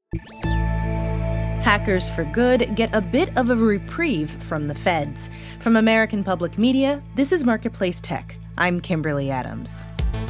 Hackers for Good get a bit of a reprieve from the feds. From American Public Media, this is Marketplace Tech. I'm Kimberly Adams.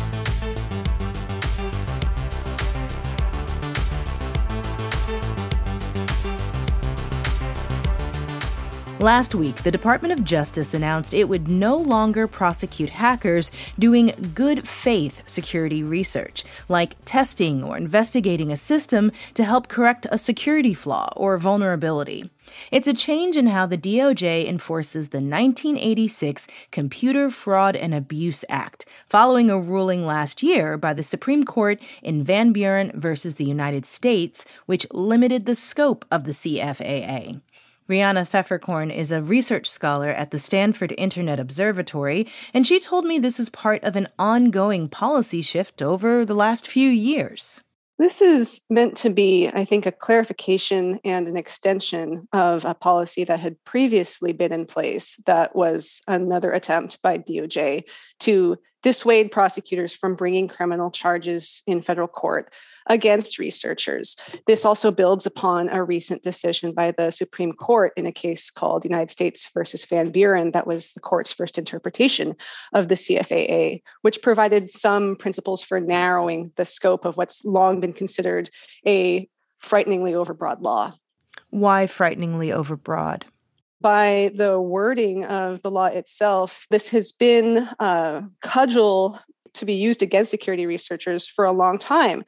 Last week, the Department of Justice announced it would no longer prosecute hackers doing good faith security research, like testing or investigating a system to help correct a security flaw or vulnerability. It's a change in how the DOJ enforces the 1986 Computer Fraud and Abuse Act, following a ruling last year by the Supreme Court in Van Buren versus the United States, which limited the scope of the CFAA. Rihanna Pfefferkorn is a research scholar at the Stanford Internet Observatory, and she told me this is part of an ongoing policy shift over the last few years. This is meant to be, I think, a clarification and an extension of a policy that had previously been in place that was another attempt by DOJ to dissuade prosecutors from bringing criminal charges in federal court against researchers. This also builds upon a recent decision by the Supreme Court in a case called United States versus Van Buren that was the court's first interpretation of the CFAA, which provided some principles for narrowing the scope of what's long been considered a frighteningly overbroad law. Why frighteningly overbroad? By the wording of the law itself, this has been a cudgel to be used against security researchers for a long time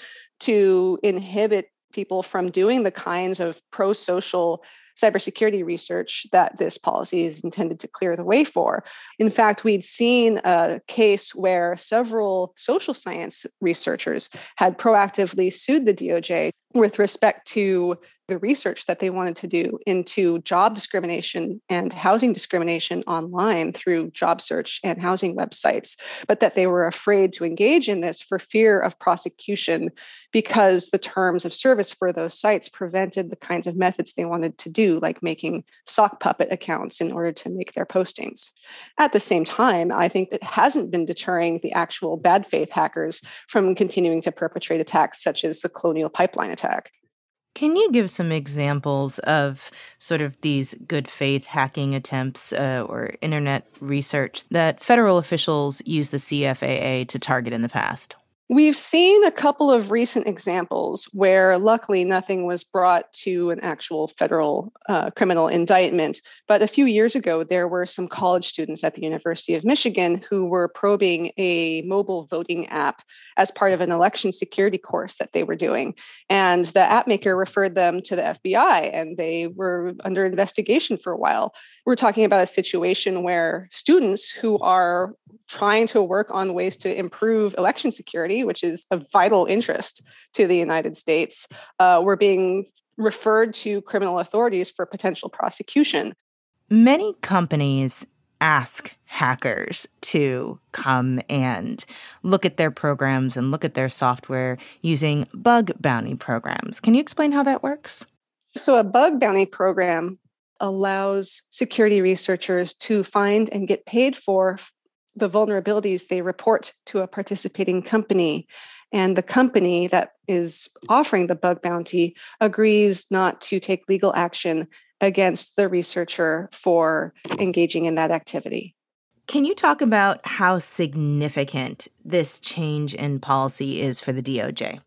to inhibit people from doing the kinds of pro-social cybersecurity research that this policy is intended to clear the way for. In fact, we'd seen a case where several social science researchers had proactively sued the DOJ with respect to the research that they wanted to do into job discrimination and housing discrimination online through job search and housing websites, but that they were afraid to engage in this for fear of prosecution because the terms of service for those sites prevented the kinds of methods they wanted to do, like making sock puppet accounts in order to make their postings. At the same time, I think that hasn't been deterring the actual bad faith hackers from continuing to perpetrate attacks such as the Colonial Pipeline attack. Can you give some examples of sort of these good faith hacking attempts or internet research that federal officials use the CFAA to target in the past? We've seen a couple of recent examples where luckily nothing was brought to an actual federal criminal indictment. But a few years ago, there were some college students at the University of Michigan who were probing a mobile voting app as part of an election security course that they were doing. And the app maker referred them to the FBI, and they were under investigation for a while. We're talking about a situation where students who are trying to work on ways to improve election security, which is of vital interest to the United States, were being referred to criminal authorities for potential prosecution. Many companies ask hackers to come and look at their programs and look at their software using bug bounty programs. Can you explain how that works? So a bug bounty program allows security researchers to find and get paid for the vulnerabilities they report to a participating company. And the company that is offering the bug bounty agrees not to take legal action against the researcher for engaging in that activity. Can you talk about how significant this change in policy is for the DOJ?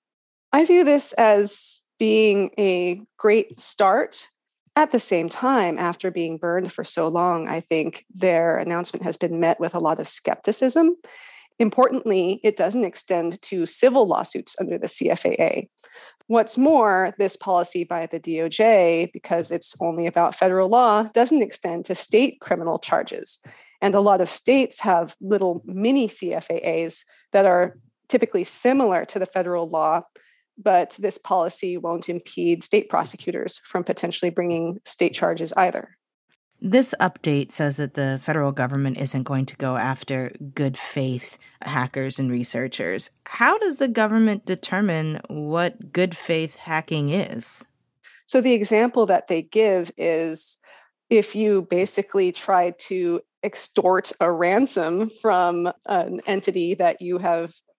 I view this as being a great start. At the same time, after being burned for so long, I think their announcement has been met with a lot of skepticism. Importantly, it doesn't extend to civil lawsuits under the CFAA. What's more, this policy by the DOJ, because it's only about federal law, doesn't extend to state criminal charges. And a lot of states have little mini CFAAs that are typically similar to the federal law, but this policy won't impede state prosecutors from potentially bringing state charges either. This update says that the federal government isn't going to go after good faith hackers and researchers. How does the government determine what good faith hacking is? So the example that they give is if you basically try to extort a ransom from an entity that you have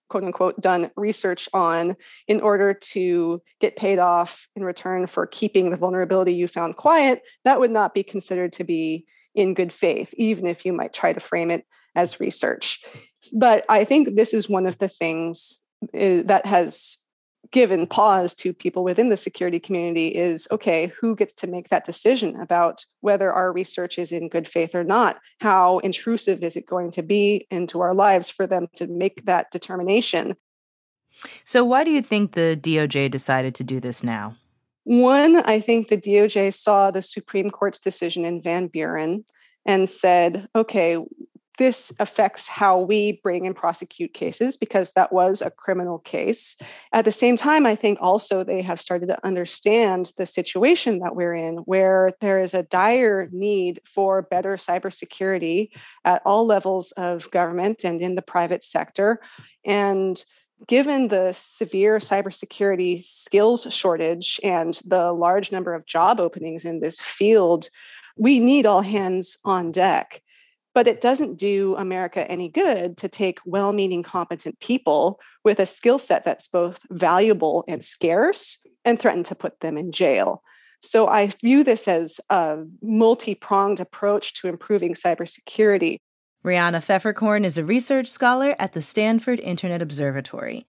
quote unquote, done research on in order to get paid off in return for keeping the vulnerability you found quiet, that would not be considered to be in good faith, even if you might try to frame it as research. But I think this is one of the things that has given pause to people within the security community is, okay, who gets to make that decision about whether our research is in good faith or not? How intrusive is it going to be into our lives for them to make that determination? So why do you think the DOJ decided to do this now? One, I think the DOJ saw the Supreme Court's decision in Van Buren and said, okay, this affects how we bring and prosecute cases because that was a criminal case. At the same time, I think also they have started to understand the situation that we're in, where there is a dire need for better cybersecurity at all levels of government and in the private sector. And given the severe cybersecurity skills shortage and the large number of job openings in this field, we need all hands on deck. But it doesn't do America any good to take well-meaning, competent people with a skill set that's both valuable and scarce and threaten to put them in jail. So I view this as a multi-pronged approach to improving cybersecurity. Rihanna Pfefferkorn is a research scholar at the Stanford Internet Observatory.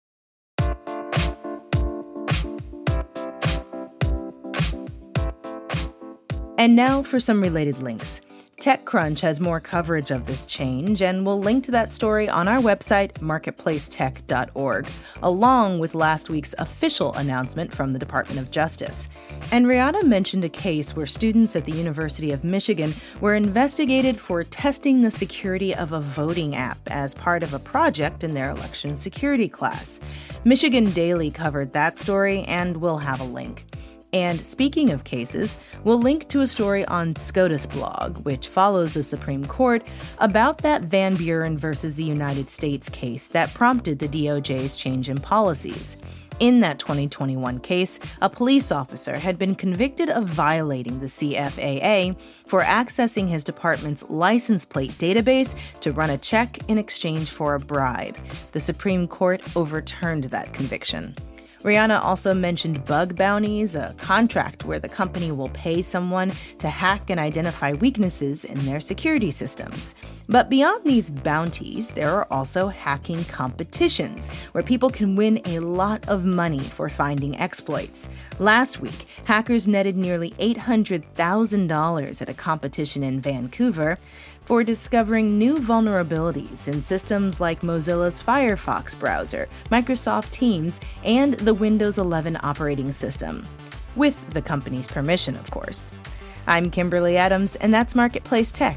And now for some related links. TechCrunch has more coverage of this change, and we'll link to that story on our website, marketplacetech.org, along with last week's official announcement from the Department of Justice. And Rihanna mentioned a case where students at the University of Michigan were investigated for testing the security of a voting app as part of a project in their election security class. Michigan Daily covered that story, and we'll have a link. And speaking of cases, we'll link to a story on SCOTUS blog, which follows the Supreme Court, about that Van Buren versus the United States case that prompted the DOJ's change in policies. In that 2021 case, a police officer had been convicted of violating the CFAA for accessing his department's license plate database to run a check in exchange for a bribe. The Supreme Court overturned that conviction. Rihanna also mentioned bug bounties, a contract where the company will pay someone to hack and identify weaknesses in their security systems. But beyond these bounties, there are also hacking competitions, where people can win a lot of money for finding exploits. Last week, hackers netted nearly $800,000 at a competition in Vancouver for discovering new vulnerabilities in systems like Mozilla's Firefox browser, Microsoft Teams, and the Windows 11 operating system. With the company's permission, of course. I'm Kimberly Adams, and that's Marketplace Tech.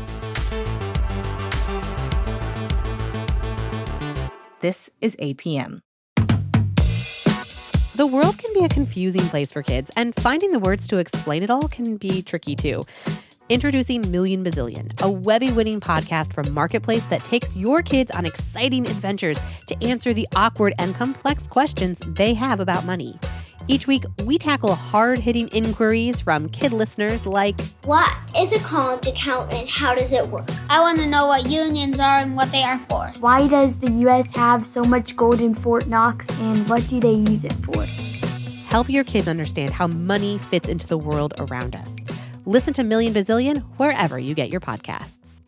This is APM. The world can be a confusing place for kids, and finding the words to explain it all can be tricky too. Introducing Million Bazillion, a Webby-winning podcast from Marketplace that takes your kids on exciting adventures to answer the awkward and complex questions they have about money. Each week, we tackle hard-hitting inquiries from kid listeners like, what is a college account and how does it work? I want to know what unions are and what they are for. Why does the U.S. have so much gold in Fort Knox, and what do they use it for? Help your kids understand how money fits into the world around us. Listen to Million Bazillion wherever you get your podcasts.